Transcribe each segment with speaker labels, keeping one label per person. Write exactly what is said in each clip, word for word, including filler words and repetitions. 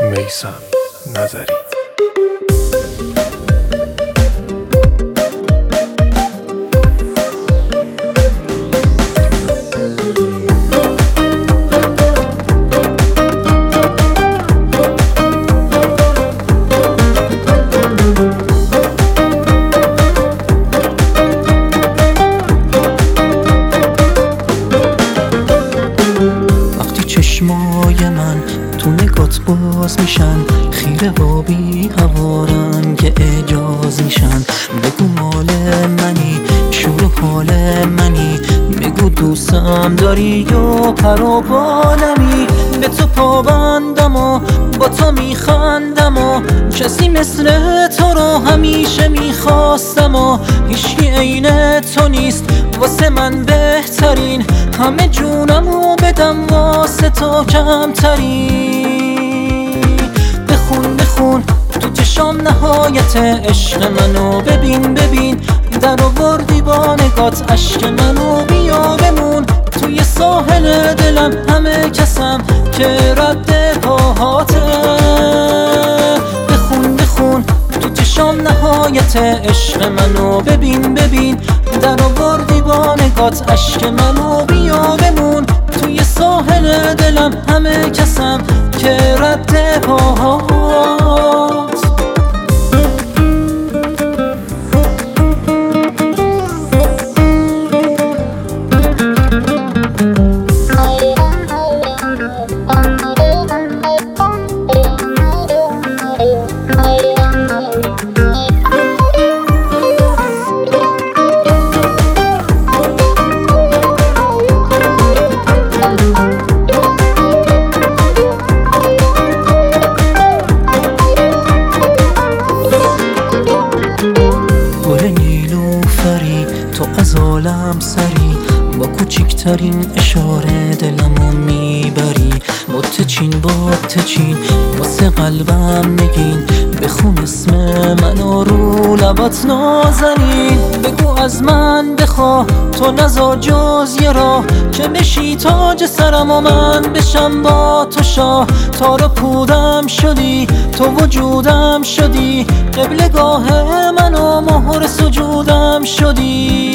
Speaker 1: میثم نظری.
Speaker 2: چشمای من تو نگات باز میشن، خیره و بی هوا رنگ اعجاز میشن. بگو مال منی، شور و حال منی، بگو دوستم داری و پر و بالمی. به تو پابندم و با تو میخندم و کسی مثل تو رو همیشه میخواستم و هیچی عین تو نیست واسه من بهترین. همه جونمو بدم واسه تو کمترین. بخون بخون تو چشام نهایت عشق منو، ببین ببین در آوردی با نگات عشق منو. بیا بمون توی ساحل دلم، همه کسم که رد پاهاته. بخون بخون تو چشام نهایت عشق منو، ببین ببین در آوردی با نگات عشق منو. بیا بمون توی ساحل دلم، همه کسم که رد پاهات. تو از عالم سری، با کوچکترین اشاره دلمو میبری. بوتچین بوتچین واسه قلبم نگین، بخون اسم منو رو لبات نازنین. بگو از من بخوا تو نذار جز یه راه، که بشی تاج سرم و من بشم با تو شاه. تار پودم شدی تو وجودم شدی، قبلگاه منو مهر سجودم شدی.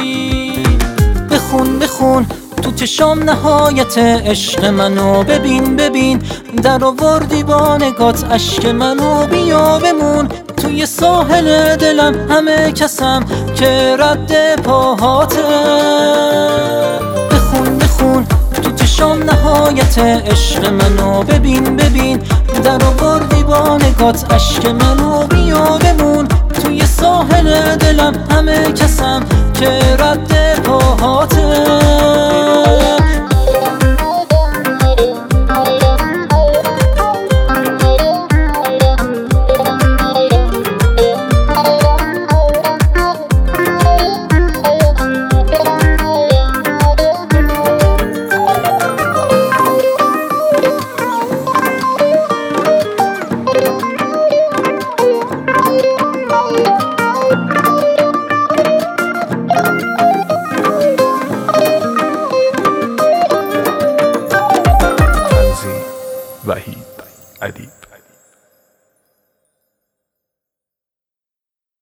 Speaker 2: بخون بخون تو چشام نهایت عشق منو، ببین ببین در آوردی با نگات عشق منو. بیا بمون توی ساحل دلم، همه کسم که رد پاهاته. بخون بخون تو چشام نهایت عشق منو، ببین ببین در آوردی با نگات عشق منو. بیا بمون توی ساحل دلم، همه کسم که رد پاهاته.